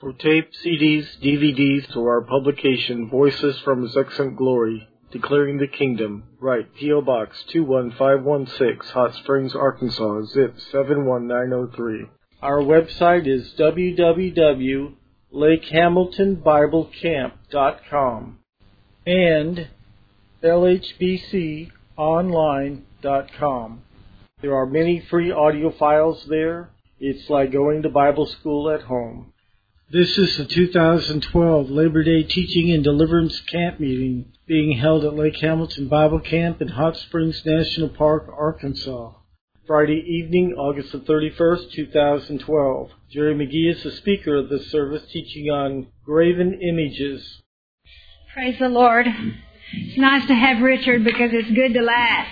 For tape, CDs, DVDs, to our publication, Voices from His Excellent Glory, Declaring the Kingdom, write P.O. Box 21516, Hot Springs, Arkansas, zip 71903. Our website is www.lakehamiltonbiblecamp.com and lhbconline.com. There are many free audio files there. It's like going to Bible school at home. This is the 2012 Labor Day Teaching and Deliverance Camp Meeting being held at Lake Hamilton Bible Camp in Hot Springs National Park, Arkansas. Friday evening, August the 31st, 2012. Jerry McGee is the speaker of this service, teaching on graven images. Praise the Lord. It's nice to have Richard because it's good to laugh.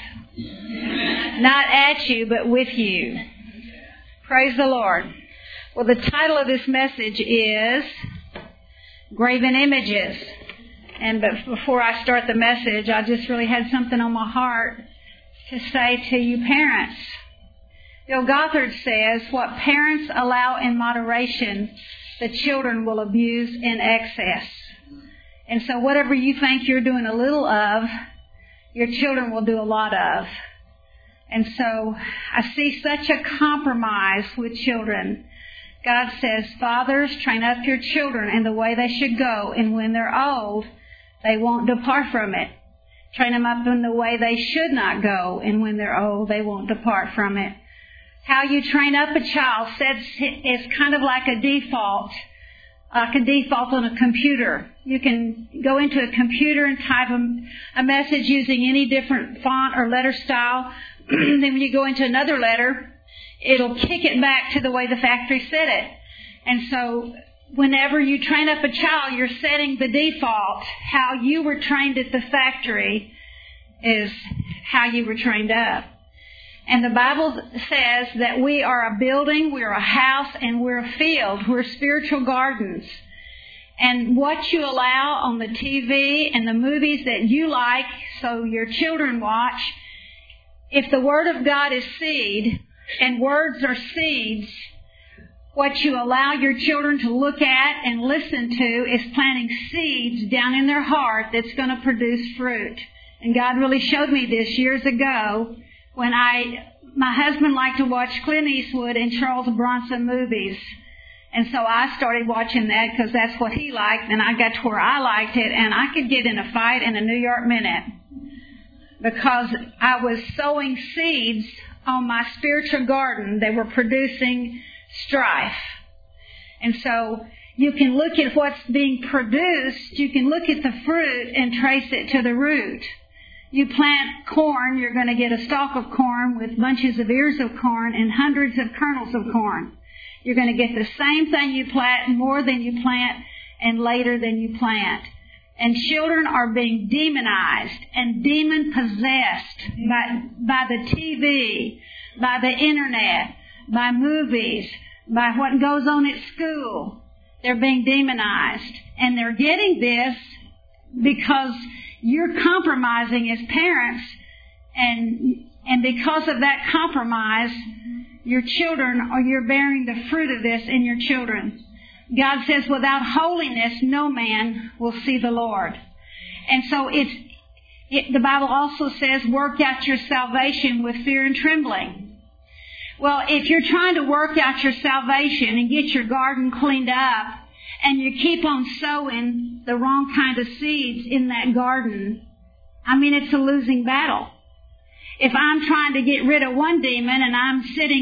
Not at you, but with you. Praise the Lord. Well, the title of this message is Graven Images. But before I start the message, I just really had something on my heart to say to you parents. Bill Gothard says, what parents allow in moderation, the children will abuse in excess. And so whatever you think you're doing a little of, your children will do a lot of. And so I see such a compromise with children. God says, fathers, train up your children in the way they should go, and when they're old, they won't depart from it. Train them up in the way they should not go, and when they're old, they won't depart from it. How you train up a child is kind of like a default on a computer. You can go into a computer and type a message using any different font or letter style. Then when you go into another letter, it'll kick it back to the way the factory set it. And so whenever you train up a child, you're setting the default. How you were trained at the factory is how you were trained up. And the Bible says that we are a building, we're a house, and we're a field. We're spiritual gardens. And what you allow on the TV and the movies that you like, so your children watch, if the Word of God is seed, and words are seeds, what you allow your children to look at and listen to is planting seeds down in their heart that's going to produce fruit. And God really showed me this years ago when my husband liked to watch Clint Eastwood and Charles Bronson movies. And so I started watching that because that's what he liked, and I got to where I liked it, and I could get in a fight in a New York minute because I was sowing seeds on my spiritual garden. They were producing strife. And so you can look at what's being produced, you can look at the fruit and trace it to the root. You plant corn, you're going to get a stalk of corn with bunches of ears of corn and hundreds of kernels of corn. You're going to get the same thing you plant, more than you plant, and later than you plant. And children are being demonized and demon-possessed by the TV, by the internet, by movies, by what goes on at school. They're being demonized. And they're getting this because you're compromising as parents. And because of that compromise, your children, or you're bearing the fruit of this in your children. God says, without holiness, no man will see the Lord. And so the Bible also says, work out your salvation with fear and trembling. Well, if you're trying to work out your salvation and get your garden cleaned up, and you keep on sowing the wrong kind of seeds in that garden, it's a losing battle. If I'm trying to get rid of one demon and I'm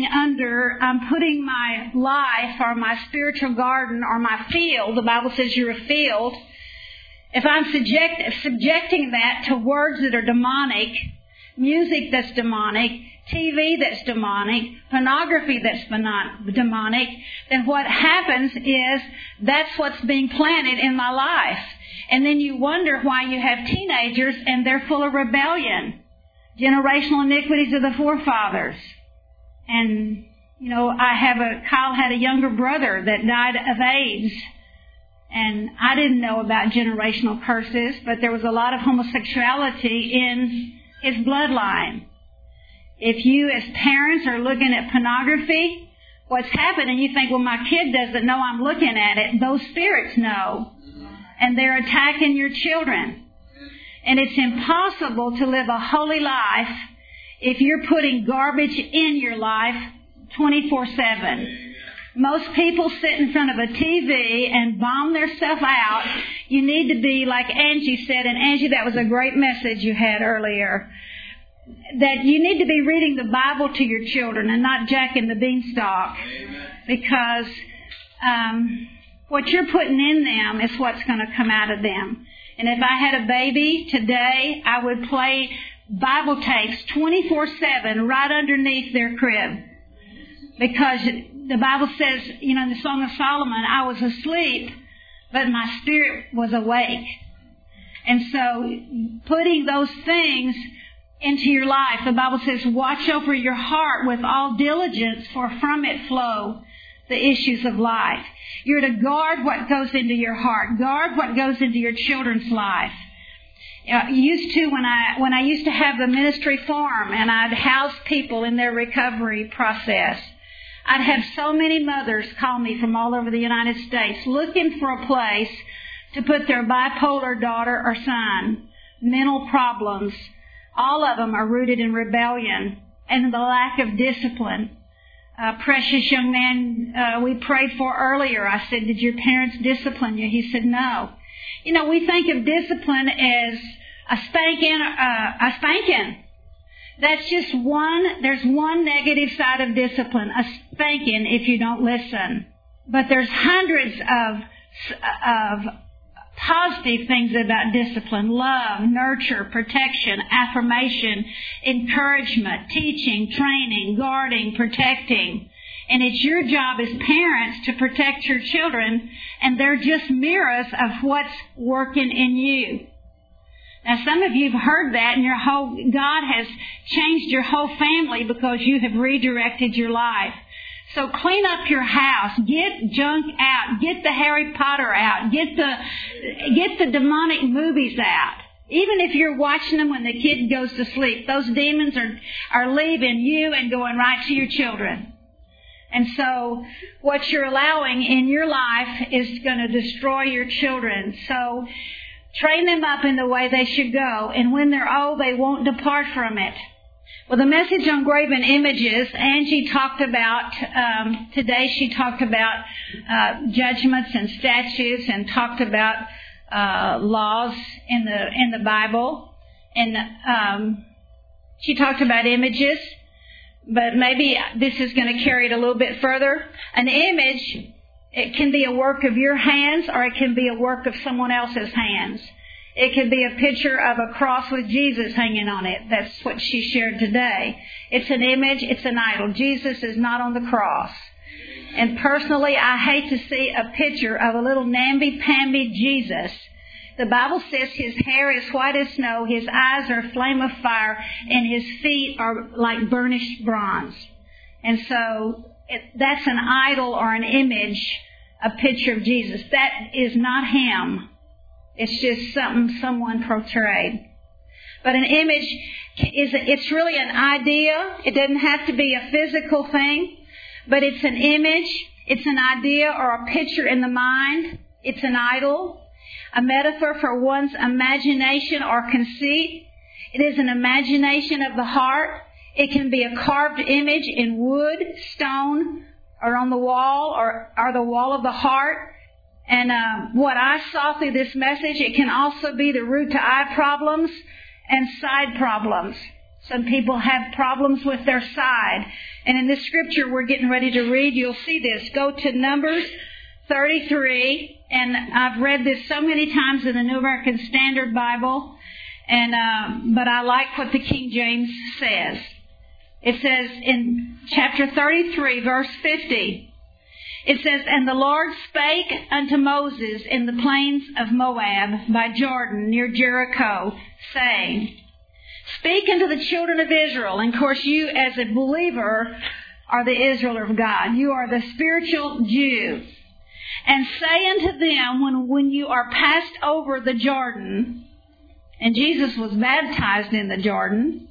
putting my life or my spiritual garden or my field, the Bible says you're a field, if I'm subjecting that to words that are demonic, music that's demonic, TV that's demonic, pornography that's demonic, then what happens is that's what's being planted in my life. And then you wonder why you have teenagers and they're full of rebellion. Generational iniquities of the forefathers. And, Kyle had a younger brother that died of AIDS. And I didn't know about generational curses, but there was a lot of homosexuality in his bloodline. If you as parents are looking at pornography, what's happened, and you think, well, my kid doesn't know I'm looking at it. Those spirits know, and they're attacking your children. And it's impossible to live a holy life if you're putting garbage in your life 24/7. Most people sit in front of a TV and bomb themselves out. You need to be like Angie said, and Angie, that was a great message you had earlier, that you need to be reading the Bible to your children and not Jack and the Beanstalk. Because what you're putting in them is what's going to come out of them. And if I had a baby today, I would play Bible tapes 24/7 right underneath their crib. Because the Bible says, in the Song of Solomon, I was asleep, but my spirit was awake. And so putting those things into your life, the Bible says, watch over your heart with all diligence, for from it flow the issues of life. You're to guard what goes into your heart. Guard what goes into your children's life. When I used to have the ministry farm and I'd house people in their recovery process, I'd have so many mothers call me from all over the United States looking for a place to put their bipolar daughter or son. Mental problems. All of them are rooted in rebellion and the lack of discipline. Precious young man we prayed for earlier, I said, did your parents discipline you? He said, no. We think of discipline as a spanking. That's just there's one negative side of discipline, a spanking if you don't listen. But there's hundreds of positive things about discipline: love, nurture, protection, affirmation, encouragement, teaching, training, guarding, protecting. And it's your job as parents to protect your children, and they're just mirrors of what's working in you. Now, some of you have heard that, and God has changed your whole family because you have redirected your life. So clean up your house, get junk out, get the Harry Potter out, get the demonic movies out. Even if you're watching them when the kid goes to sleep, those demons are leaving you and going right to your children. And so what you're allowing in your life is going to destroy your children. So train them up in the way they should go, and when they're old, they won't depart from it. Well, the message on graven images, Angie talked about, today she talked about judgments and statutes, and talked about laws in the Bible. And she talked about images, but maybe this is going to carry it a little bit further. An image, it can be a work of your hands, or it can be a work of someone else's hands. It can be a picture of a cross with Jesus hanging on it. That's what she shared today. It's an image. It's an idol. Jesus is not on the cross. And personally, I hate to see a picture of a little namby-pamby Jesus. The Bible says his hair is white as snow, his eyes are a flame of fire, and his feet are like burnished bronze. And so that's an idol or an image, a picture of Jesus. That is not him. It's just something someone portrayed. But an image it's really an idea. It doesn't have to be a physical thing, but it's an image. It's an idea or a picture in the mind. It's an idol, a metaphor for one's imagination or conceit. It is an imagination of the heart. It can be a carved image in wood, stone, or on the wall, or the wall of the heart. And what I saw through this message, it can also be the root to eye problems and side problems. Some people have problems with their side. And in this scripture we're getting ready to read, you'll see this. Go to Numbers 33. And I've read this so many times in the New American Standard Bible. But I like what the King James says. It says in chapter 33, verse 50, it says, "And the Lord spake unto Moses in the plains of Moab by Jordan near Jericho, saying, Speak unto the children of Israel." And of course you as a believer are the Israel of God. You are the spiritual Jew. "And say unto them, when you are passed over the Jordan," and Jesus was baptized in the Jordan,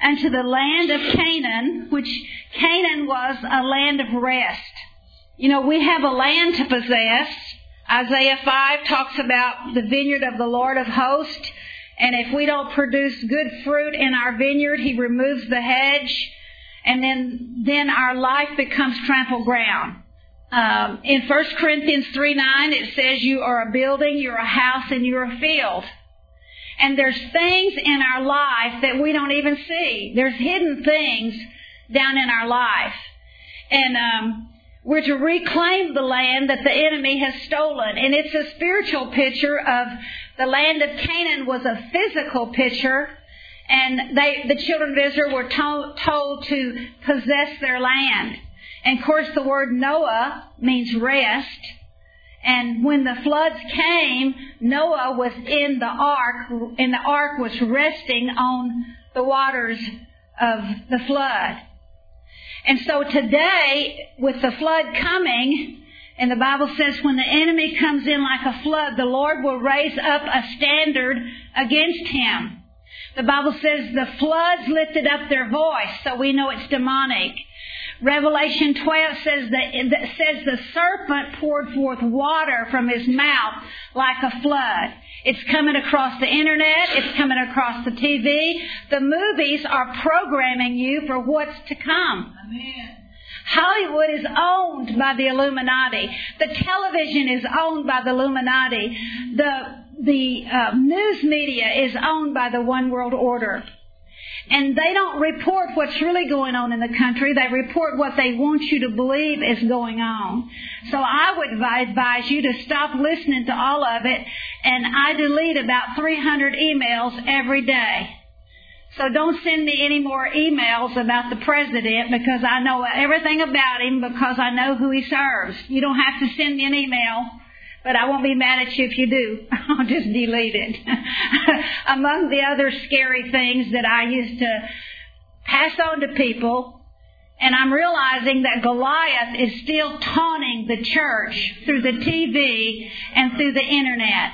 unto the land of Canaan, which Canaan was a land of rest. You know, we have a land to possess. Isaiah 5 talks about the vineyard of the Lord of hosts. And if we don't produce good fruit in our vineyard, He removes the hedge. And then our life becomes trampled ground. In 1 Corinthians 3:9, it says you are a building, you're a house, and you're a field. And there's things in our life that we don't even see. There's hidden things down in our life. And we're to reclaim the land that the enemy has stolen. And it's a spiritual picture of the land of Canaan was a physical picture. And the children of Israel were told to possess their land. And of course the word Noah means rest. And when the floods came, Noah was in the ark, and the ark was resting on the waters of the flood. And so today, with the flood coming, and the Bible says when the enemy comes in like a flood, the Lord will raise up a standard against him. The Bible says the floods lifted up their voice, so we know it's demonic. Revelation 12 says the serpent poured forth water from his mouth like a flood. It's coming across the internet. It's coming across the TV. The movies are programming you for what's to come. Amen. Hollywood is owned by the Illuminati. The television is owned by the Illuminati. The news media is owned by the One World Order. And they don't report what's really going on in the country. They report what they want you to believe is going on. So I would advise you to stop listening to all of it. And I delete about 300 emails every day. So don't send me any more emails about the president, because I know everything about him, because I know who he serves. You don't have to send me an email. But I won't be mad at you if you do. I'll just delete it. Among the other scary things that I used to pass on to people, and I'm realizing that Goliath is still taunting the church through the TV and through the internet.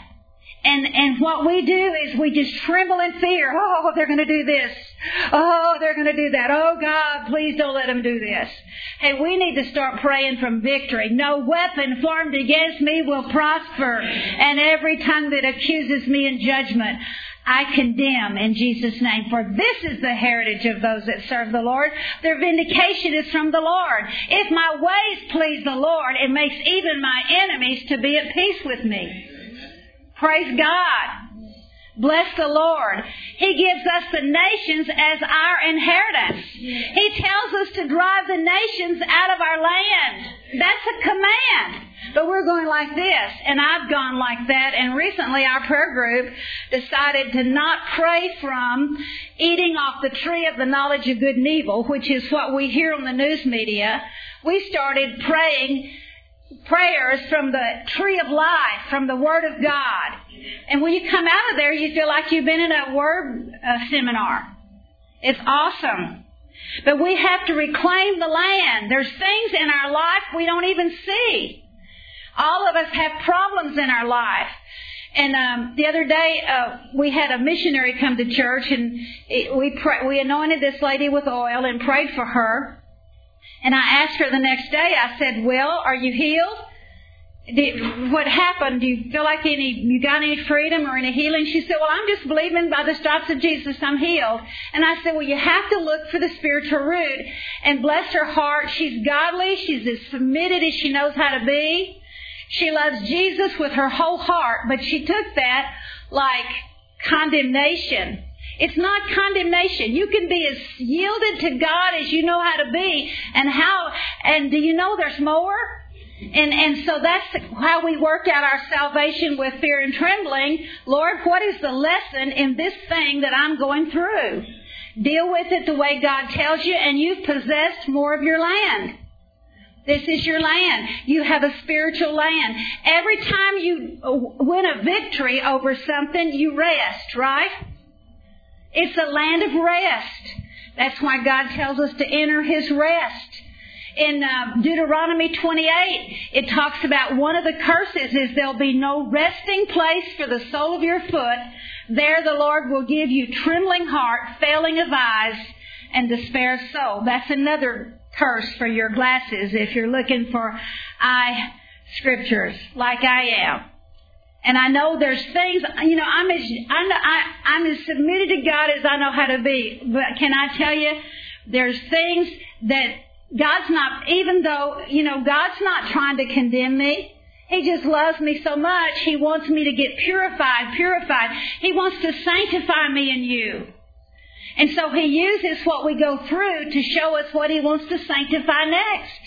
And what we do is we just tremble in fear. Oh, they're going to do this. Oh, they're going to do that. Oh, God, please don't let them do this. Hey, we need to start praying from victory. No weapon formed against me will prosper. And every tongue that accuses me in judgment, I condemn in Jesus' name. For this is the heritage of those that serve the Lord. Their vindication is from the Lord. If my ways please the Lord, it makes even my enemies to be at peace with me. Praise God. Bless the Lord. He gives us the nations as our inheritance. He tells us to drive the nations out of our land. That's a command. But we're going like this, and I've gone like that. And recently our prayer group decided to not pray from eating off the tree of the knowledge of good and evil, which is what we hear on the news media. We started praying prayers from the tree of life, from the Word of God. And when you come out of there, you feel like you've been in a Word seminar. It's awesome. But we have to reclaim the land. There's things in our life we don't even see. All of us have problems in our life. And the other day, we had a missionary come to church, and we anointed this lady with oil and prayed for her. And I asked her the next day, I said, well, are you healed? What happened? Do you feel like you got any freedom or any healing? She said, well, I'm just believing by the stripes of Jesus I'm healed. And I said, well, you have to look for the spiritual root. And bless her heart, she's godly. She's as submitted as she knows how to be. She loves Jesus with her whole heart. But she took that like condemnation. It's not condemnation. You can be as yielded to God as you know how to be. And do you know there's more? And so that's how we work out our salvation, with fear and trembling. Lord, what is the lesson in this thing that I'm going through? Deal with it the way God tells you, and you've possessed more of your land. This is your land. You have a spiritual land. Every time you win a victory over something, you rest, right? It's a land of rest. That's why God tells us to enter His rest. In Deuteronomy 28, it talks about one of the curses is there'll be no resting place for the sole of your foot. There the Lord will give you trembling heart, failing of eyes, and despair of soul. That's another curse for your glasses if you're looking for eye scriptures like I am. And I know there's things, I'm as submitted to God as I know how to be. But can I tell you, there's things that God's not, even though, God's not trying to condemn me. He just loves me so much. He wants me to get purified. He wants to sanctify me and you. And so He uses what we go through to show us what He wants to sanctify next.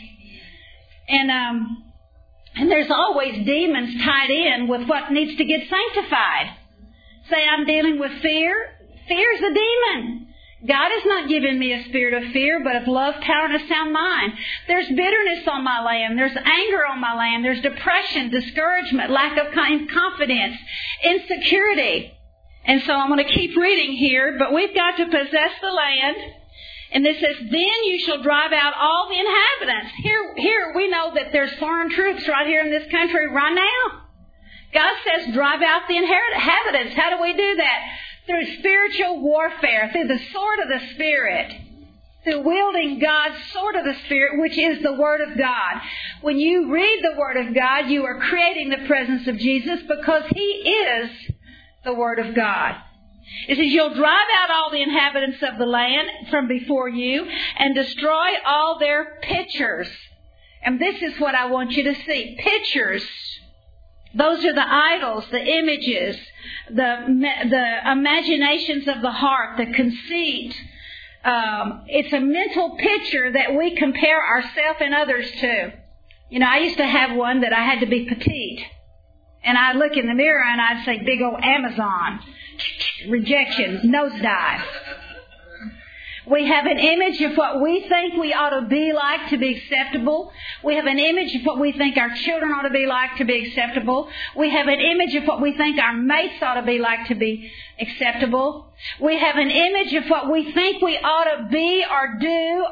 And there's always demons tied in with what needs to get sanctified. Say I'm dealing with fear. Fear's a demon. God has not given me a spirit of fear, but of love, power, and a sound mind. There's bitterness on my land. There's anger on my land. There's depression, discouragement, lack of confidence, insecurity. And so I'm going to keep reading here, but we've got to possess the land. And this says, then you shall drive out all the inhabitants. Here we know that there's foreign troops right here in this country right now. God says, drive out the inhabitants. How do we do that? Through spiritual warfare, through the sword of the Spirit, through wielding God's sword of the Spirit, which is the Word of God. When you read the Word of God, you are creating the presence of Jesus because He is the Word of God. It says, you'll drive out all the inhabitants of the land from before you and destroy all their pictures. And this is what I want you to see. Pictures. Those are the idols, the images, the imaginations of the heart, the conceit. It's a mental picture that we compare ourselves and others to. I used to have one that I had to be petite. And I'd look in the mirror and I'd say, big old Amazon. Rejection, nosedive. We have an image of what we think we ought to be like to be acceptable. We have an image of what we think our children ought to be like to be acceptable. We have an image of what we think our mates ought to be like to be acceptable. We have an image of what we think we ought to be or do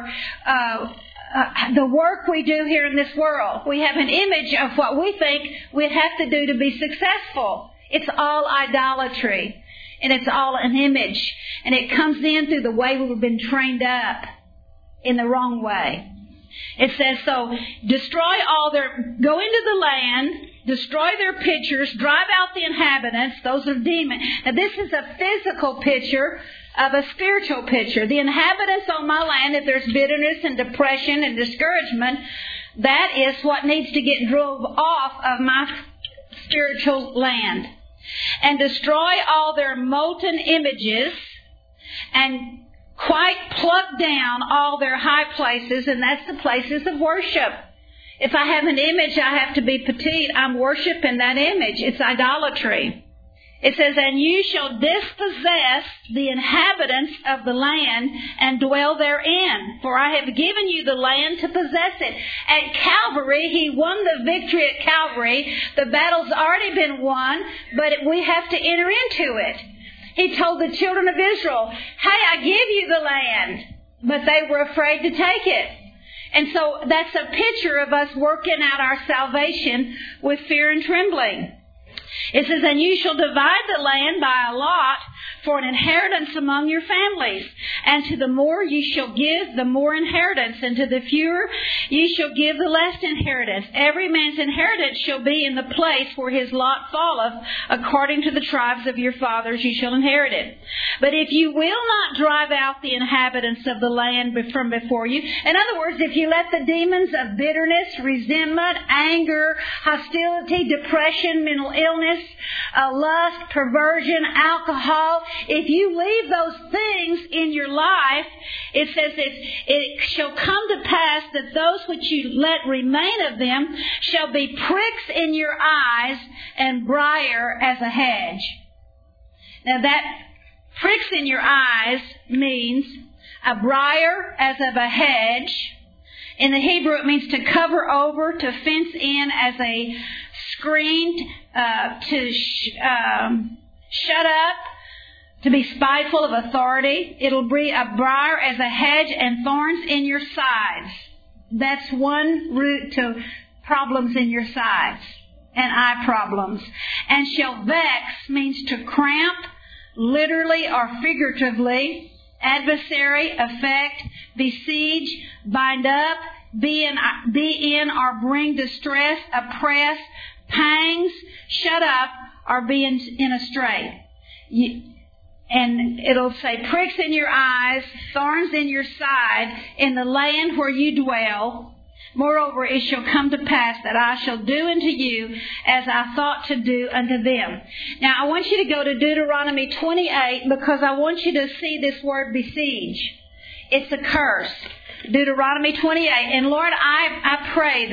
or the work we do here in this world. We have an image of what we think we'd have to do to be successful. It's all idolatry. And it's all an image. And it comes in through the way we've been trained up in the wrong way. It says, so go into the land, destroy their pictures, drive out the inhabitants. Those are demons. Now this is a physical picture of a spiritual picture. The inhabitants on my land, if there's bitterness and depression and discouragement, that is what needs to get drove off of my spiritual land. And destroy all their molten images and quite pluck down all their high places, and that's the places of worship. If I have an image I have to be petite, I'm worshiping that image. It's idolatry. It says, and you shall dispossess the inhabitants of the land and dwell therein. For I have given you the land to possess it. At Calvary, He won the victory at Calvary. The battle's already been won, but we have to enter into it. He told the children of Israel, hey, I give you the land. But they were afraid to take it. And so that's a picture of us working out our salvation with fear and trembling. It says, and you shall divide the land by a lot for an inheritance among your families. And to the more you shall give, the more inheritance. And to the fewer you shall give the less inheritance. Every man's inheritance shall be in the place where his lot falleth. According to the tribes of your fathers you shall inherit it. But if you will not drive out the inhabitants of the land from before you, in other words, if you let the demons of bitterness, resentment, anger, hostility, depression, mental illness, lust, perversion, alcohol, if you leave those things in your life, it says it shall come to pass that those which you let remain of them shall be pricks in your eyes and briar as a hedge. Now that pricks in your eyes means a briar as of a hedge. In the Hebrew it means to cover over, to fence in, as a screen, to shut up, to be spiteful of authority. It'll be a briar as a hedge and thorns in your sides. That's one root to problems in your sides and eye problems. And shall vex means to cramp, literally or figuratively, adversary, affect, besiege, bind up, be in or bring distress, oppress, pangs, shut up, or be in a strait. And it'll say pricks in your eyes, thorns in your side, in the land where you dwell. Moreover, it shall come to pass that I shall do unto you as I thought to do unto them. Now, I want you to go to Deuteronomy 28 because I want you to see this word besiege. It's a curse. Deuteronomy 28. And Lord, I pray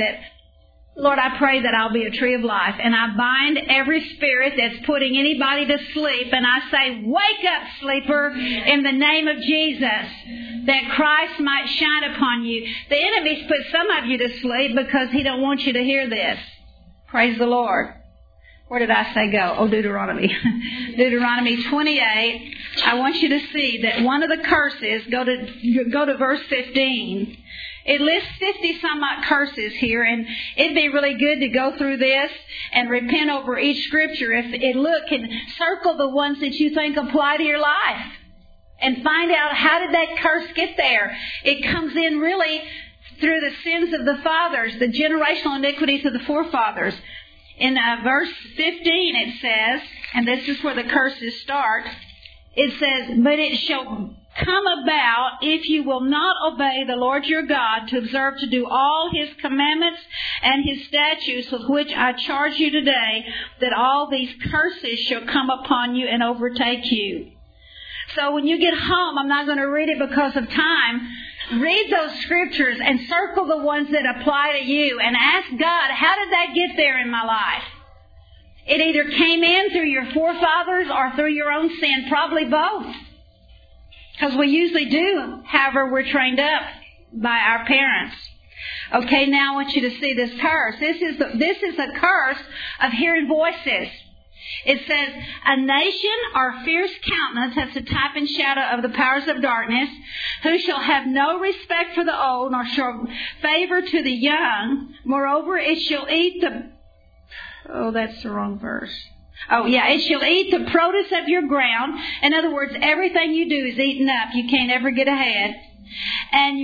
that I'll be a tree of life. And I bind every spirit that's putting anybody to sleep. And I say, wake up, sleeper, in the name of Jesus, that Christ might shine upon you. The enemy's put some of you to sleep because he don't want you to hear this. Praise the Lord. Where did I say go? Oh, Deuteronomy. Deuteronomy 28. I want you to see that one of the curses, go to verse 15. It lists 50 some odd curses here, and it'd be really good to go through this and repent over each scripture. Look and circle the ones that you think apply to your life and find out how did that curse get there. It comes in really through the sins of the fathers, the generational iniquities of the forefathers. In verse 15 it says, and this is where the curses start, it says, but it shall come about if you will not obey the Lord your God to observe to do all His commandments and His statutes with which I charge you today, that all these curses shall come upon you and overtake you. So when you get home, I'm not going to read it because of time. Read those scriptures and circle the ones that apply to you and ask God, how did that get there in my life? It either came in through your forefathers or through your own sin, probably both. Because we usually do, however, we're trained up by our parents. Okay, now I want you to see this curse. This is a curse of hearing voices. It says, a nation or fierce countenance, that's a type and shadow of the powers of darkness, who shall have no respect for the old, nor shall favor to the young. Moreover, it shall eat the... Oh, that's the wrong verse. Oh, yeah, it shall eat the produce of your ground. In other words, everything you do is eaten up. You can't ever get ahead. And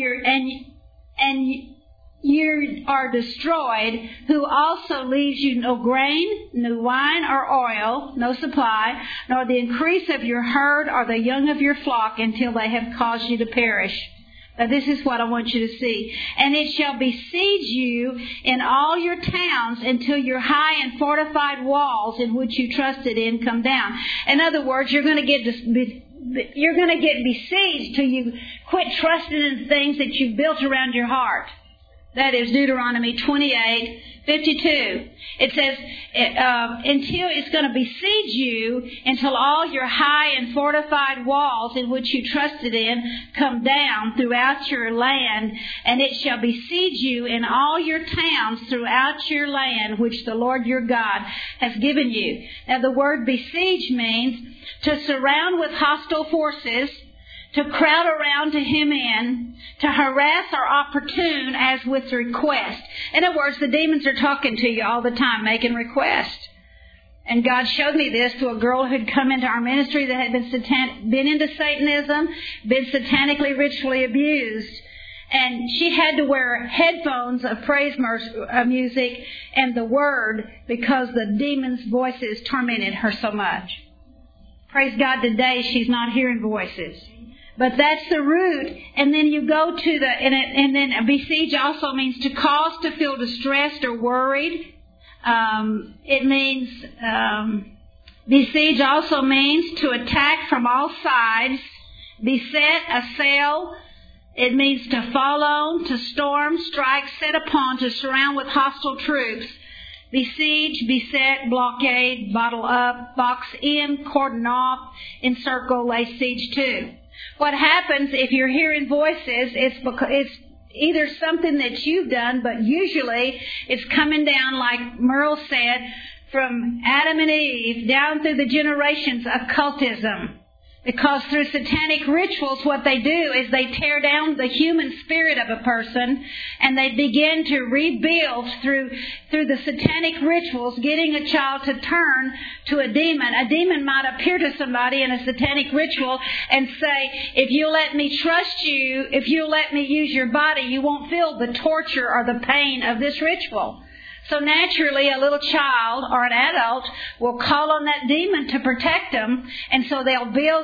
you are destroyed, who also leaves you no grain, no wine or oil, no supply, nor the increase of your herd or the young of your flock until they have caused you to perish. Now, this is what I want you to see. And it shall besiege you in all your towns until your high and fortified walls in which you trusted in come down. In other words, you're going to get besieged till you quit trusting in things that you've built around your heart. That is Deuteronomy 28:52. It says, until it's going to besiege you until all your high and fortified walls in which you trusted in come down throughout your land, and it shall besiege you in all your towns throughout your land, which the Lord your God has given you. Now, the word besiege means to surround with hostile forces, to crowd around to hem in, to harass or opportune as with request. In other words, the demons are talking to you all the time, making requests. And God showed me this to a girl who had come into our ministry that had been into Satanism, been satanically ritually abused. And she had to wear headphones of praise music and the Word because the demons' voices tormented her so much. Praise God, today she's not hearing voices. But that's the root. And then you go to and then besiege also means to cause to feel distressed or worried. It means, besiege also means to attack from all sides, beset, assail. It means to fall on, to storm, strike, set upon, to surround with hostile troops. Besiege, beset, blockade, bottle up, box in, cordon off, encircle, lay siege to. What happens if you're hearing voices, it's either something that you've done, but usually it's coming down, like Merle said, from Adam and Eve, down through the generations, occultism. Because through satanic rituals, what they do is they tear down the human spirit of a person, and they begin to rebuild through the satanic rituals, getting a child to turn to a demon. A demon might appear to somebody in a satanic ritual and say, if you let me trust you, if you let me use your body, you won't feel the torture or the pain of this ritual. So naturally, a little child or an adult will call on that demon to protect them, and so they'll build.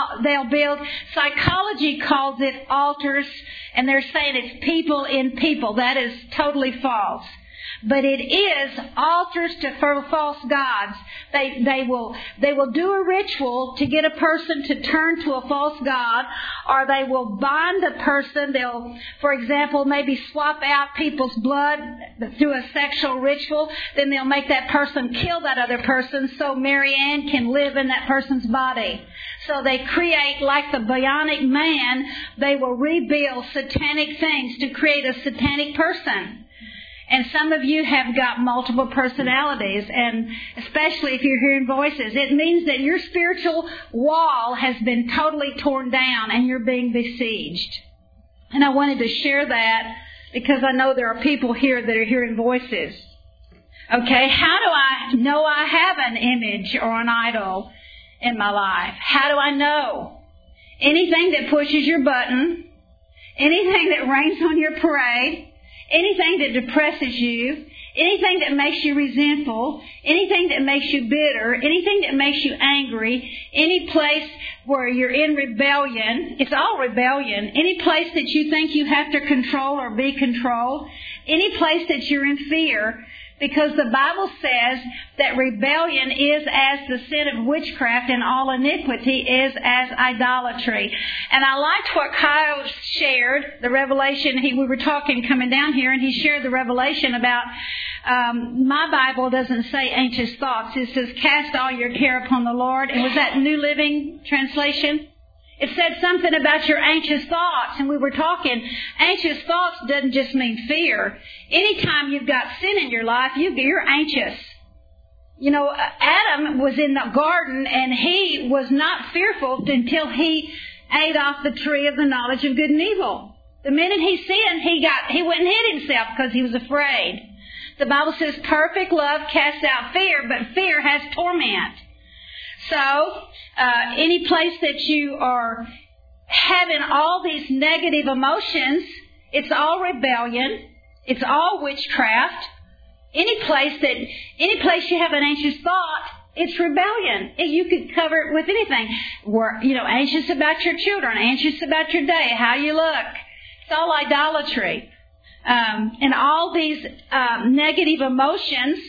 Psychology calls it altars, and they're saying it's people in people. That is totally false. But it is altars for false gods. They will do a ritual to get a person to turn to a false god, or they will bind a person. They'll, for example, maybe swap out people's blood through a sexual ritual. Then they'll make that person kill that other person so Mary Ann can live in that person's body. So they create, like the bionic man, they will rebuild satanic things to create a satanic person. And some of you have got multiple personalities, and especially if you're hearing voices, it means that your spiritual wall has been totally torn down and you're being besieged. And I wanted to share that because I know there are people here that are hearing voices. Okay, how do I know I have an image or an idol in my life? How do I know? Anything that pushes your button, anything that rains on your parade, anything that depresses you, anything that makes you resentful, anything that makes you bitter, anything that makes you angry, any place where you're in rebellion, it's all rebellion, any place that you think you have to control or be controlled, any place that you're in fear, because the Bible says that rebellion is as the sin of witchcraft and all iniquity is as idolatry. And I liked what Kyle shared, the revelation. We were talking coming down here, and he shared the revelation about, my Bible doesn't say anxious thoughts. It says, cast all your care upon the Lord. And was that New Living Translation? It said something about your anxious thoughts, and we were talking, anxious thoughts doesn't just mean fear. Anytime you've got sin in your life, you're anxious. You know, Adam was in the garden, and he was not fearful until he ate off the tree of the knowledge of good and evil. The minute he sinned, he went and hid himself because he was afraid. The Bible says perfect love casts out fear, but fear has torment. So, any place that you are having all these negative emotions, it's all rebellion, it's all witchcraft. Any place you have an anxious thought, it's rebellion. You could cover it with anything. Anxious about your children, anxious about your day, how you look. It's all idolatry. And all these negative emotions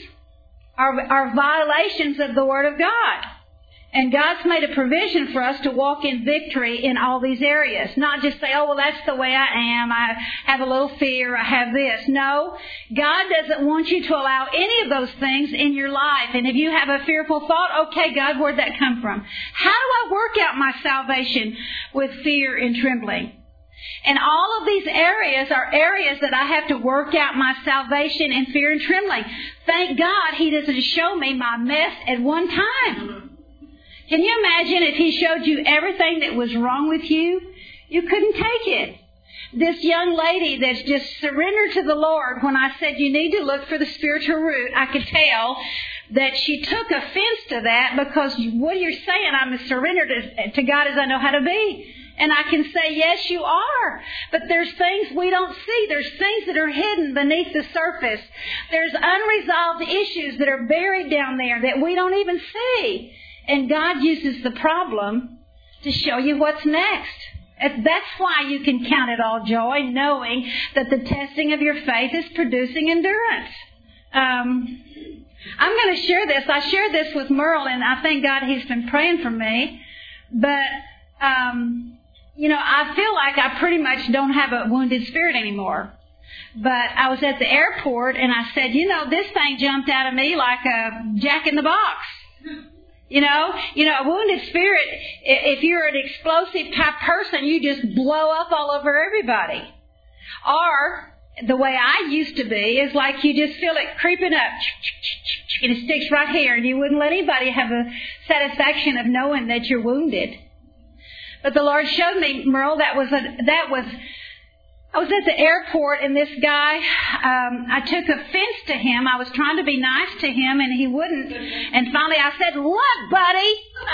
are violations of the Word of God. And God's made a provision for us to walk in victory in all these areas. Not just say, oh, well, that's the way I am. I have a little fear. I have this. No, God doesn't want you to allow any of those things in your life. And if you have a fearful thought, okay, God, where'd that come from? How do I work out my salvation with fear and trembling? And all of these areas are areas that I have to work out my salvation in fear and trembling. Thank God He doesn't show me my mess at one time. Can you imagine if He showed you everything that was wrong with you? You couldn't take it. This young lady that's just surrendered to the Lord, when I said you need to look for the spiritual root, I could tell that she took offense to that because what you're saying, I'm as surrendered to God as I know how to be. And I can say, yes, you are. But there's things we don't see. There's things that are hidden beneath the surface. There's unresolved issues that are buried down there that we don't even see. And God uses the problem to show you what's next. That's why you can count it all joy, knowing that the testing of your faith is producing endurance. I'm going to share this. I shared this with Merle, and I thank God he's been praying for me. But, I feel like I pretty much don't have a wounded spirit anymore. But I was at the airport, and I said, this thing jumped out of me like a jack in the box. A wounded spirit, if you're an explosive type person, you just blow up all over everybody. Or, the way I used to be, is like you just feel it creeping up, and it sticks right here, and you wouldn't let anybody have a satisfaction of knowing that you're wounded. But the Lord showed me, Merle, I was at the airport, and this guy, I took offense to him. I was trying to be nice to him, and he wouldn't. And finally I said, "Look, buddy."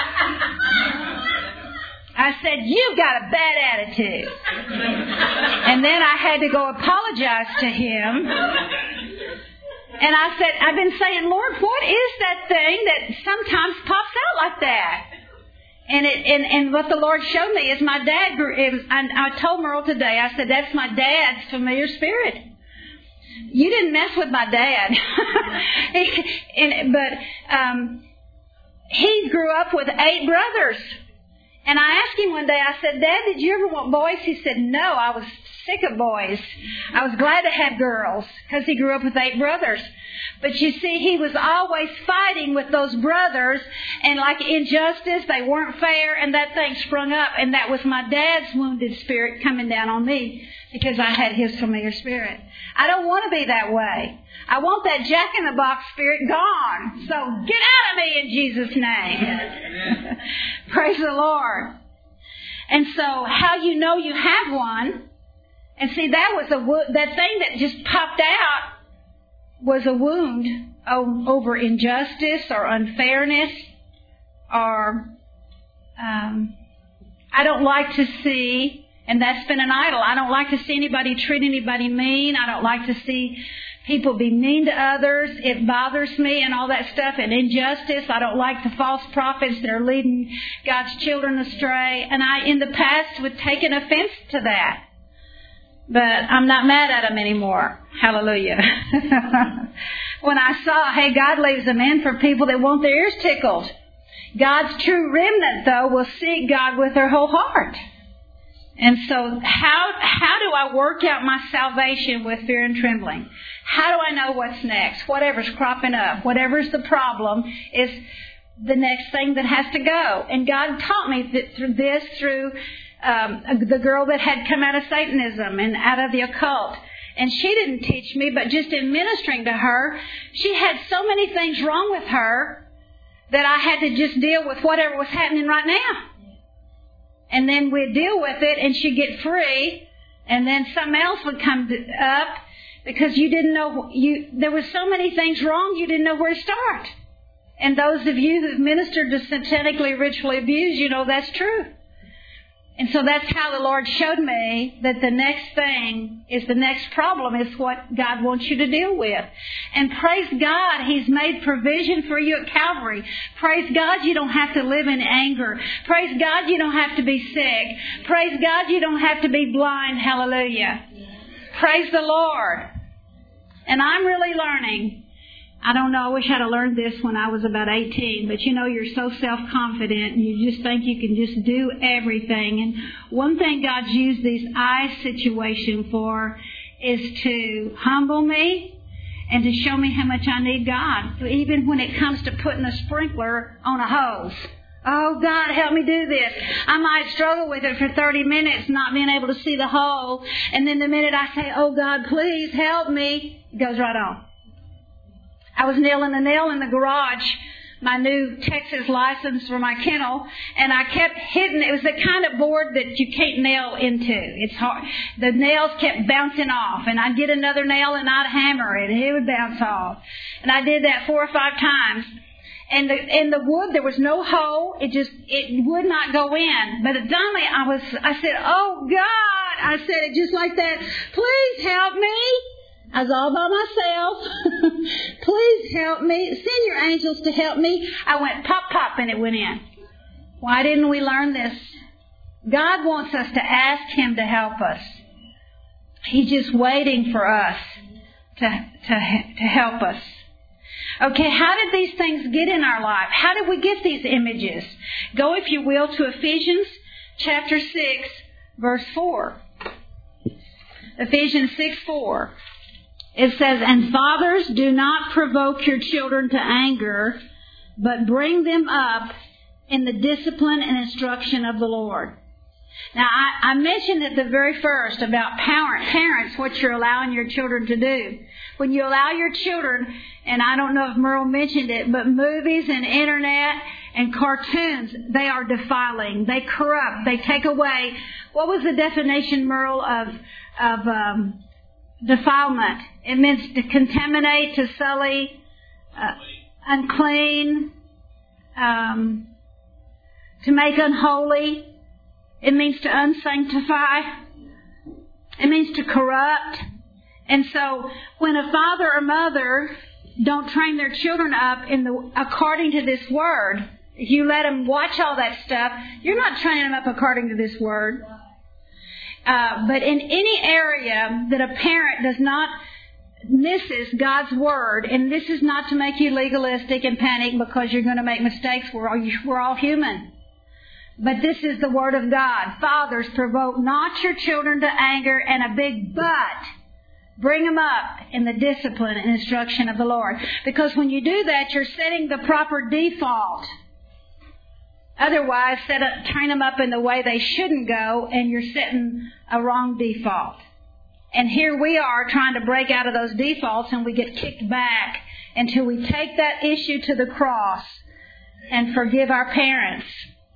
I said, "You got a bad attitude." And then I had to go apologize to him. And I said, "I've been saying, Lord, what is that thing that sometimes pops out like that?" And what the Lord showed me is my dad. I told Merle today, I said, "That's my dad's familiar spirit." You didn't mess with my dad. He grew up with 8 brothers. And I asked him one day, I said, "Dad, did you ever want boys?" He said, "No, I was sick of boys. I was glad to have girls," because he grew up with 8 brothers. But you see, he was always fighting with those brothers, and like injustice, they weren't fair, and that thing sprung up. And that was my dad's wounded spirit coming down on me because I had his familiar spirit. I don't want to be that way. I want that jack-in-the-box spirit gone. So get out of me in Jesus' name. Praise the Lord. And so how you know you have one, and see, that was that thing that just popped out was a wound over injustice or unfairness, or I don't like to see, and that's been an idol. I don't like to see anybody treat anybody mean. I don't like to see people be mean to others. It bothers me and all that stuff. And injustice. I don't like the false prophets that are leading God's children astray. And I, in the past, would take an offense to that. But I'm not mad at them anymore. Hallelujah. When I saw, hey, God leaves them in for people that want their ears tickled. God's true remnant, though, will seek God with their whole heart. And so how do I work out my salvation with fear and trembling? How do I know what's next? Whatever's cropping up, whatever's the problem, is the next thing that has to go. And God taught me through the girl that had come out of Satanism and out of the occult. And she didn't teach me, but just in ministering to her, she had so many things wrong with her that I had to just deal with whatever was happening right now. And then we'd deal with it, and she'd get free, and then something else would come up because you didn't know, there were so many things wrong, you didn't know where to start. And those of you who've ministered to satanically ritually abused, you know that's true. And so that's how the Lord showed me that the next thing is the next problem is what God wants you to deal with. And praise God, He's made provision for you at Calvary. Praise God, you don't have to live in anger. Praise God, you don't have to be sick. Praise God, you don't have to be blind. Hallelujah. Praise the Lord. And I'm really learning. I don't know, I wish I'd have learned this when I was about 18, but you know, you're so self-confident and you just think you can just do everything. And one thing God's used this eye situation for is to humble me and to show me how much I need God. Even when it comes to putting a sprinkler on a hose. Oh, God, help me do this. I might struggle with it for 30 minutes, not being able to see the hole. And then the minute I say, oh, God, please help me, it goes right on. I was nailing a nail in the garage, my new Texas license for my kennel, and I kept hitting. It was the kind of board that you can't nail into. It's hard. The nails kept bouncing off, and I'd get another nail and I'd hammer it, and it would bounce off. And I did that 4 or 5 times. And in the wood, there was no hole. It would not go in. But finally, I said, oh, God. I said it just like that. Please help me. I was all by myself. Please help me. Send your angels to help me. I went pop, pop, and it went in. Why didn't we learn this? God wants us to ask Him to help us. He's just waiting for us to help us. Okay, how did these things get in our life? How did we get these images? Go, if you will, to Ephesians chapter 6, verse 4. Ephesians 6:4. It says, and fathers, do not provoke your children to anger, but bring them up in the discipline and instruction of the Lord. Now, I mentioned at the very first about parents, what you're allowing your children to do. When you allow your children, and I don't know if Merle mentioned it, but movies and internet and cartoons, they are defiling. They corrupt. They take away. What was the definition, Merle, of defilement? It means to contaminate, to sully, unclean, to make unholy. It means to unsanctify. It means to corrupt. And so when a father or mother don't train their children up according to this word, if you let them watch all that stuff, you're not training them up according to this word. But in any area that a parent does not misses God's word, and this is not to make you legalistic and panic because you're going to make mistakes. We're all human. But this is the word of God. Fathers, provoke not your children to anger, and a big but. Bring them up in the discipline and instruction of the Lord. Because when you do that, you're setting the proper default. Otherwise, train them up in the way they shouldn't go, and you're setting a wrong default. And here we are trying to break out of those defaults, and we get kicked back until we take that issue to the cross and forgive our parents.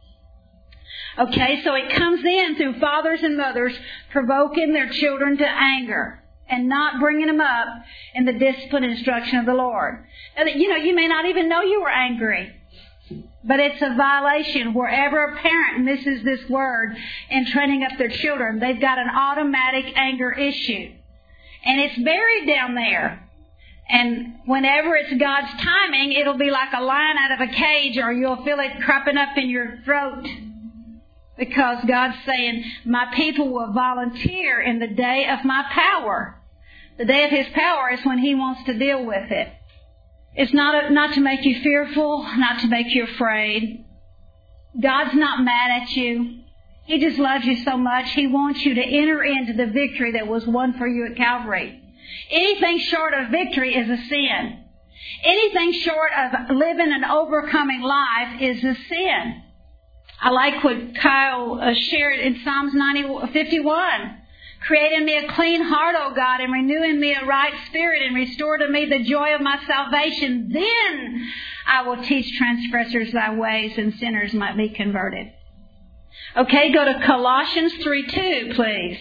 Okay, so it comes in through fathers and mothers provoking their children to anger and not bringing them up in the discipline and instruction of the Lord. You may not even know you were angry, but it's a violation. Wherever a parent misses this word in training up their children, they've got an automatic anger issue. And it's buried down there. And whenever it's God's timing, it'll be like a lion out of a cage, or you'll feel it cropping up in your throat. Because God's saying, my people will volunteer in the day of my power. The day of His power is when He wants to deal with it. It's not to make you fearful, not to make you afraid. God's not mad at you. He just loves you so much. He wants you to enter into the victory that was won for you at Calvary. Anything short of victory is a sin. Anything short of living an overcoming life is a sin. I like what Kyle shared in Psalms 51. Create in me a clean heart, O God, and renew in me a right spirit, and restore to me the joy of my salvation. Then I will teach transgressors thy ways, and sinners might be converted. Okay, go to Colossians 3:2, please.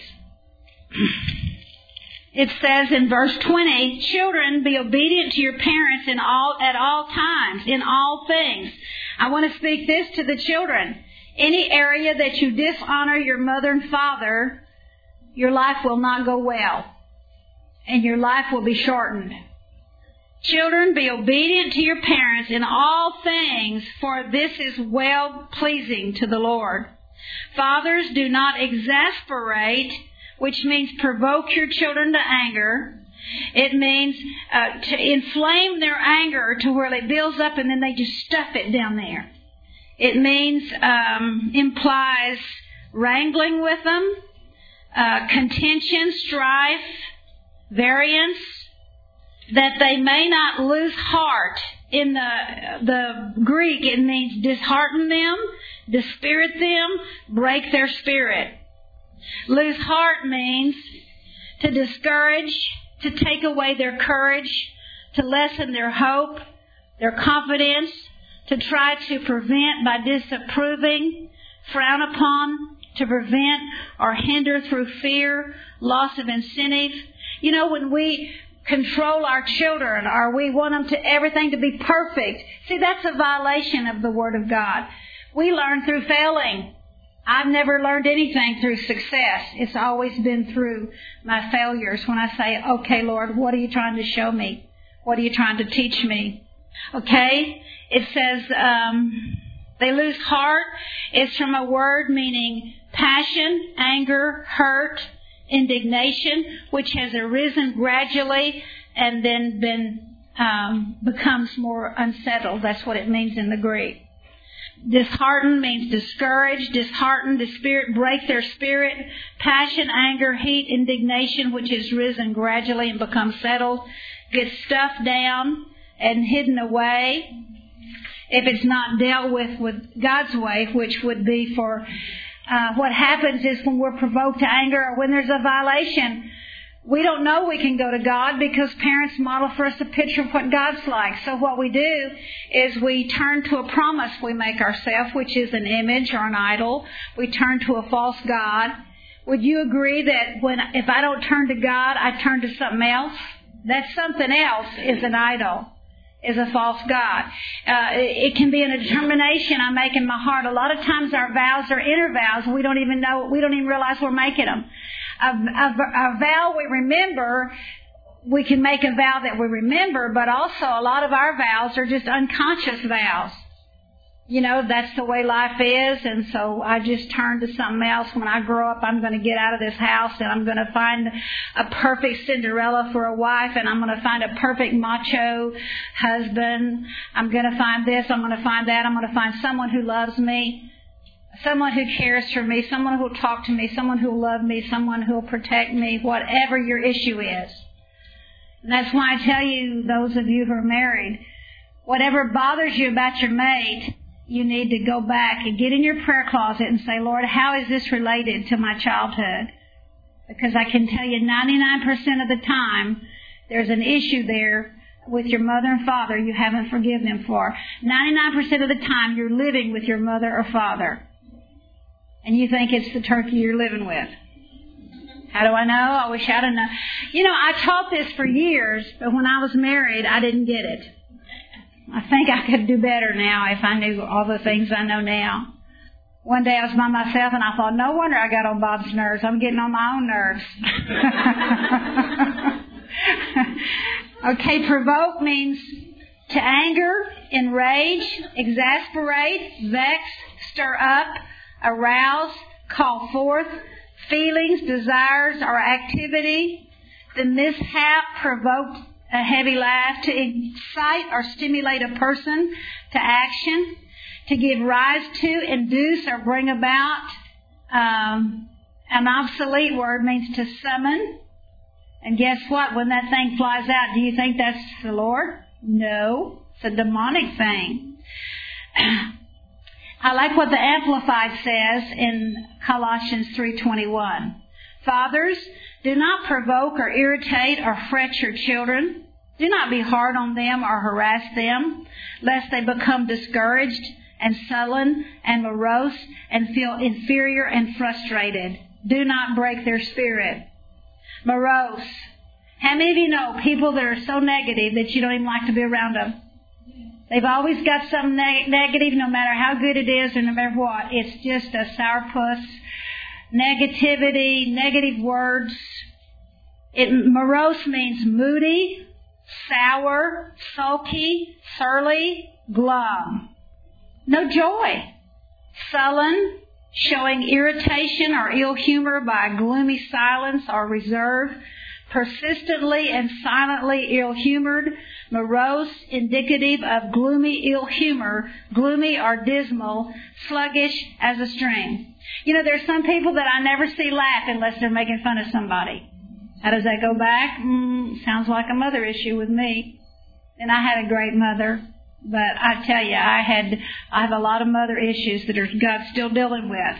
It says in verse 20, children, be obedient to your parents at all times, in all things. I want to speak this to the children. Any area that you dishonor your mother and father, your life will not go well, and your life will be shortened. Children, be obedient to your parents in all things, for this is well-pleasing to the Lord. Fathers, do not exasperate, which means provoke your children to anger. It means to inflame their anger to where it builds up and then they just stuff it down there. It means, implies wrangling with them, contention, strife, variance, that they may not lose heart. In the Greek, it means dishearten them, dispirit them, break their spirit. Lose heart means to discourage, to take away their courage, to lessen their hope, their confidence, to try to prevent by disapproving, frown upon, to prevent or hinder through fear, loss of incentive. You know, when we control our children or we want them everything to be perfect, see, that's a violation of the Word of God. We learn through failing. I've never learned anything through success. It's always been through my failures when I say, okay, Lord, what are you trying to show me? What are you trying to teach me? Okay? It says they lose heart. It's from a word meaning passion, anger, hurt, indignation, which has arisen gradually and then becomes more unsettled. That's what it means in the Greek. Dishearten means discouraged, disheartened, the spirit, break their spirit. Passion, anger, heat, indignation, which has risen gradually and become settled, gets stuffed down and hidden away. If it's not dealt with God's way, which would be for what happens is when we're provoked to anger or when there's a violation, We don't know we can go to God because parents model for us a picture of what God's like. So what we do is we turn to a promise we make ourselves, which is an image or an idol. We turn to a false God. Would you agree that if I don't turn to God, I turn to something else? That something else is an idol, is a false God. It can be a determination I make in my heart. A lot of times our vows are inner vows. We don't even realize we're making them. A vow we remember, we can make a vow that we remember, but also a lot of our vows are just unconscious vows. You know, that's the way life is, and so I just turn to something else. When I grow up, I'm going to get out of this house, and I'm going to find a perfect Cinderella for a wife, and I'm going to find a perfect macho husband. I'm going to find this, I'm going to find that. I'm going to find someone who loves me, someone who cares for me, someone who will talk to me, someone who will love me, someone who will protect me, whatever your issue is. And that's why I tell you, those of you who are married, whatever bothers you about your mate, you need to go back and get in your prayer closet and say, Lord, how is this related to my childhood? Because I can tell you 99% of the time, there's an issue there with your mother and father you haven't forgiven them for. 99% of the time, you're living with your mother or father. And you think it's the turkey you're living with. How do I know? I wish I'd have known. You know, I taught this for years, but when I was married, I didn't get it. I think I could do better now if I knew all the things I know now. One day I was by myself and I thought, no wonder I got on Bob's nerves. I'm getting on my own nerves. Okay, provoke means to anger, enrage, exasperate, vex, stir up, arouse, call forth, feelings, desires, or activity. The mishap provoked a heavy laugh, to excite or stimulate a person to action, to give rise to, induce, or bring about. An obsolete word means to summon. And guess what? When that thing flies out, do you think that's the Lord? No. It's a demonic thing. I like what the Amplified says in Colossians 3:21. Fathers, do not provoke or irritate or fret your children. Do not be hard on them or harass them, lest they become discouraged and sullen and morose and feel inferior and frustrated. Do not break their spirit. Morose. How many of you know people that are so negative that you don't even like to be around them? They've always got something negative, no matter how good it is or no matter what. It's just a sourpuss. Negativity, negative words. Morose means moody, sour, sulky, surly, glum. No joy. Sullen, showing irritation or ill humor by gloomy silence or reserve. Persistently and silently ill-humored. Morose, indicative of gloomy ill humor, gloomy or dismal, sluggish as a stream. You know, there's some people that I never see laugh unless they're making fun of somebody. How does that go back? Sounds like a mother issue with me. And I had a great mother, but I tell you, I have a lot of mother issues that God's still dealing with.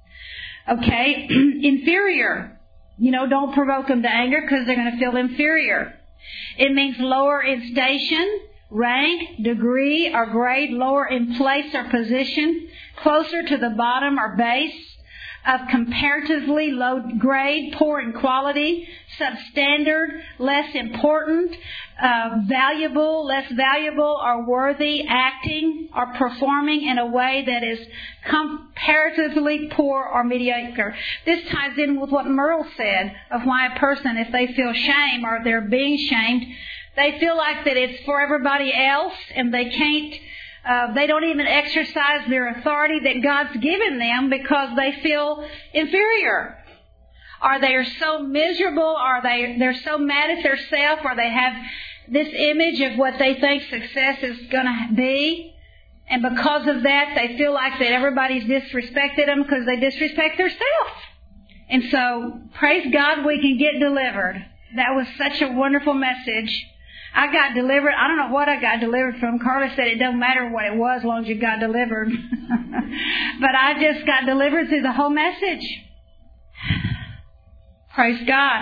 Okay, inferior. You know, don't provoke them to anger because they're going to feel inferior. It means lower in station, rank, degree, or grade, lower in place or position, closer to the bottom or base, of comparatively low grade, poor in quality, substandard, less important, valuable, less valuable, or worthy, acting or performing in a way that is comparatively poor or mediocre. This ties in with what Merle said of why a person, if they feel shame or they're being shamed, they feel like that it's for everybody else and they can't. They don't even exercise their authority that God's given them because they feel inferior. Or they are so miserable, or they're so mad at themselves, or they have this image of what they think success is going to be. And because of that, they feel like that everybody's disrespected them because they disrespect themselves. And so, praise God, we can get delivered. That was such a wonderful message. I got delivered. I don't know what I got delivered from. Carla said it don't matter what it was as long as you got delivered. But I just got delivered through the whole message. Praise God.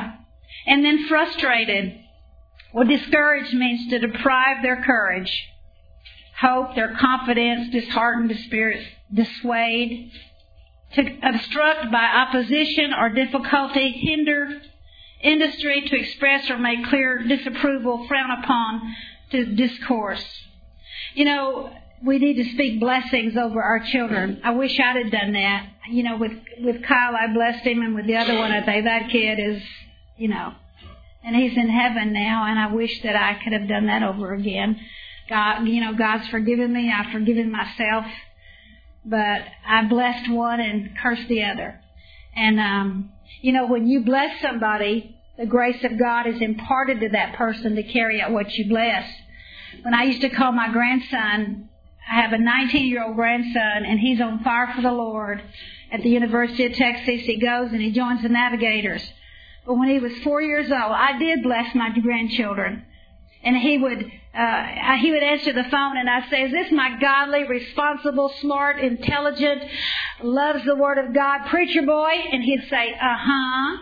And then frustrated. Well, discouraged means to deprive their courage, hope, their confidence, dishearten the spirit, dissuade, to obstruct by opposition or difficulty, hinder industry, to express or make clear disapproval, frown upon, to discourse. You know, we need to speak blessings over our children. I wish I'd have done that. You know, with Kyle, I blessed him, and with the other one, I think that kid is, you know, and he's in heaven now, and I wish that I could have done that over again. God, you know, God's forgiven me. I've forgiven myself. But I blessed one and cursed the other. And, you know, when you bless somebody, the grace of God is imparted to that person to carry out what you bless. When I used to call my grandson, I have a 19-year-old grandson, and he's on fire for the Lord. At the University of Texas, he goes and he joins the Navigators. But when he was 4 years old, I did bless my grandchildren. And he would answer the phone, and I'd say, "Is this my godly, responsible, smart, intelligent, loves the Word of God preacher boy?" And he'd say, "Uh-huh."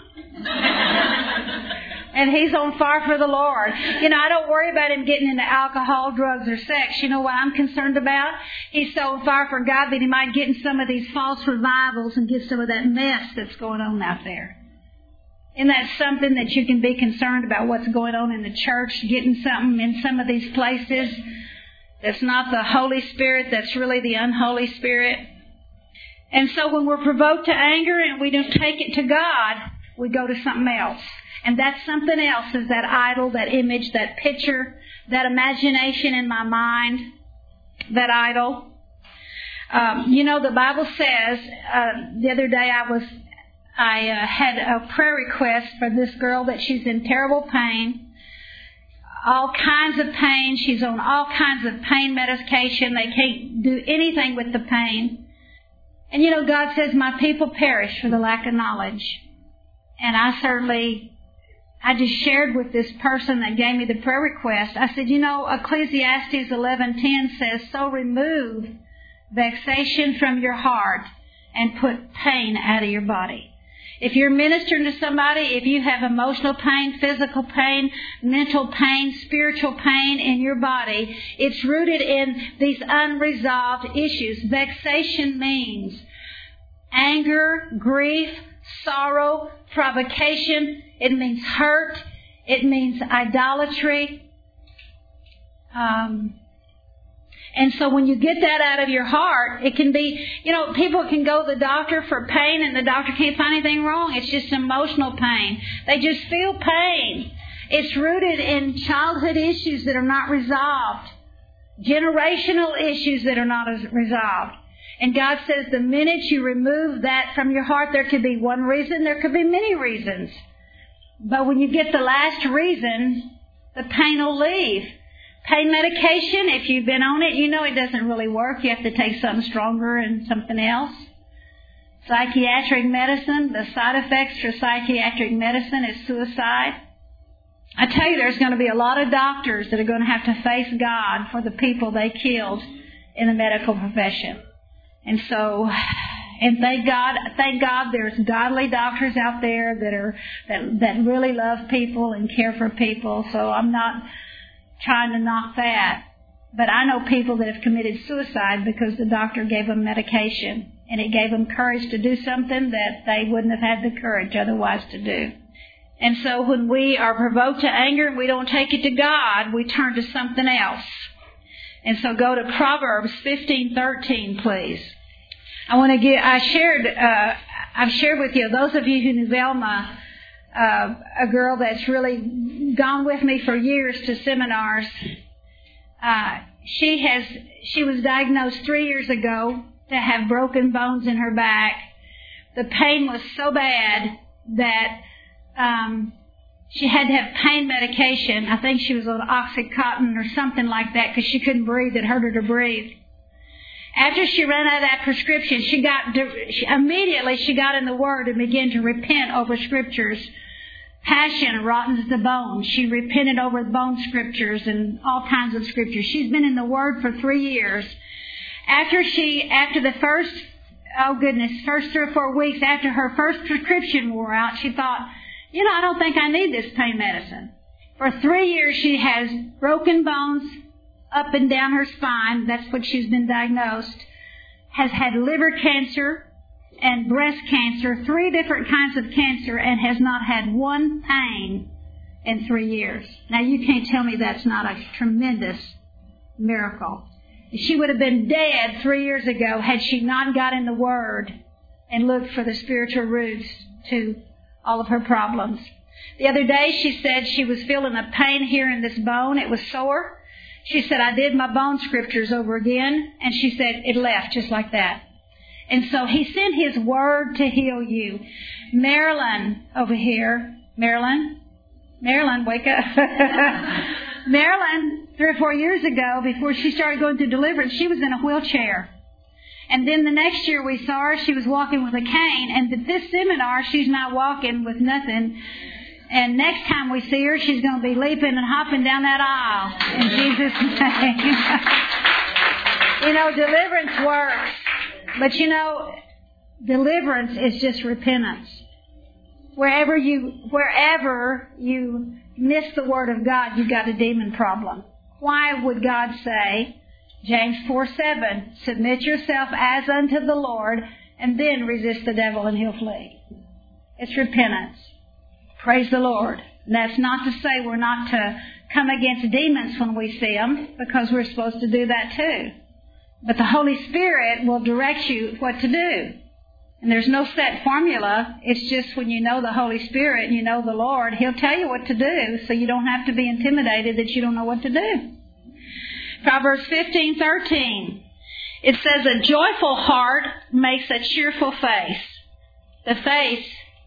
And he's on fire for the Lord. You know, I don't worry about him getting into alcohol, drugs, or sex. You know what I'm concerned about? He's so on fire for God that he might get in some of these false revivals and get some of that mess that's going on out there. Isn't that something that you can be concerned about, what's going on in the church, getting something in some of these places that's not the Holy Spirit, that's really the unholy Spirit? And so when we're provoked to anger and we don't take it to God, we go to something else. And that something else is that idol, that image, that picture, that imagination in my mind, that idol. You know, the Bible says, the other day I had a prayer request for this girl that she's in terrible pain, all kinds of pain. She's on all kinds of pain medication. They can't do anything with the pain. And you know, God says, "My people perish for the lack of knowledge." And I just shared with this person that gave me the prayer request. I said, you know, Ecclesiastes 11:10 says, "So remove vexation from your heart and put pain out of your body." If you're ministering to somebody, if you have emotional pain, physical pain, mental pain, spiritual pain in your body, it's rooted in these unresolved issues. Vexation means anger, grief, sorrow, provocation. It means hurt. It means idolatry. And so when you get that out of your heart, it can be, you know, people can go to the doctor for pain and the doctor can't find anything wrong. It's just emotional pain. They just feel pain. It's rooted in childhood issues that are not resolved. Generational issues that are not resolved. And God says the minute you remove that from your heart, there could be one reason, there could be many reasons. But when you get the last reason, the pain will leave. Pain medication, if you've been on it, you know it doesn't really work. You have to take something stronger and something else. Psychiatric medicine, the side effects for psychiatric medicine is suicide. I tell you, there's going to be a lot of doctors that are going to have to face God for the people they killed in the medical profession. And so, and thank God there's godly doctors out there that really love people and care for people. So I'm not trying to knock that. But I know people that have committed suicide because the doctor gave them medication and it gave them courage to do something that they wouldn't have had the courage otherwise to do. And so when we are provoked to anger and we don't take it to God, we turn to something else. And so go to Proverbs 15:13, please. I've shared with you, those of you who knew Velma, a girl that's really gone with me for years to seminars. She was diagnosed 3 years ago to have broken bones in her back. The pain was so bad that she had to have pain medication. I think she was on Oxycontin or something like that because she couldn't breathe. It hurt her to breathe. After she ran out of that prescription, she got in the Word and began to repent over scriptures. Passion rottens the bones. She repented over the bone scriptures and all kinds of scriptures. She's been in the Word for 3 years. After the first 3 or 4 weeks after her first prescription wore out, she thought I don't think I need this pain medicine. For 3 years she has broken bones up and down her spine. That's what she's been diagnosed. Has had liver cancer and breast cancer, 3 different kinds of cancer, and has not had one pain in 3 years. Now you can't tell me that's not a tremendous miracle. She would have been dead 3 years ago had she not got in the Word and looked for the spiritual roots to all of her problems. The other day she said she was feeling a pain here in this bone. It was sore. She said, I did my bone scriptures over again, and she said it left just like that. And so He sent His Word to heal you. Marilyn over here. Marilyn, wake up. Marilyn, 3 or 4 years ago, before she started going through deliverance, she was in a wheelchair. And then the next year we saw her, she was walking with a cane. And at this seminar, she's not walking with nothing. And next time we see her, she's going to be leaping and hopping down that aisle. In Jesus' name. Deliverance works. But deliverance is just repentance. Wherever you miss the Word of God, you've got a demon problem. Why would God say, James 4:7, submit yourself as unto the Lord, and then resist the devil and he'll flee? It's repentance. Praise the Lord. And that's not to say we're not to come against demons when we see them, because we're supposed to do that too. But the Holy Spirit will direct you what to do. And there's no set formula. It's just when you know the Holy Spirit and you know the Lord, He'll tell you what to do, so you don't have to be intimidated that you don't know what to do. Proverbs 15:13. It says, a joyful heart makes a cheerful face. The face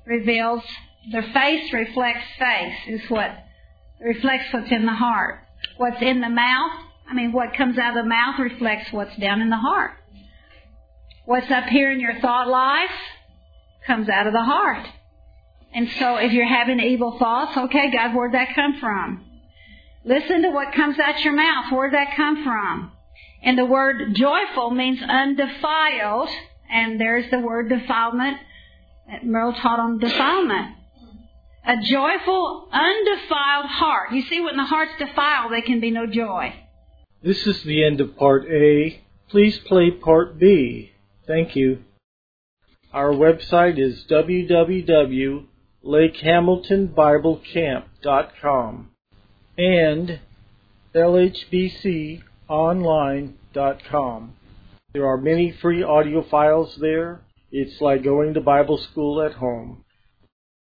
reflects faith, reflects what's in the heart. What's in the mouth, what comes out of the mouth reflects what's down in the heart. What's up here in your thought life comes out of the heart. And so if you're having evil thoughts, okay, God, where'd that come from? Listen to what comes out your mouth. Where'd that come from? And the word joyful means undefiled. And there's the word defilement that Merle taught on defilement. A joyful, undefiled heart. You see, when the heart's defiled, there can be no joy. This is the end of Part A. Please play Part B. Thank you. Our website is www.lakehamiltonbiblecamp.com and lhbconline.com. There are many free audio files there. It's like going to Bible school at home.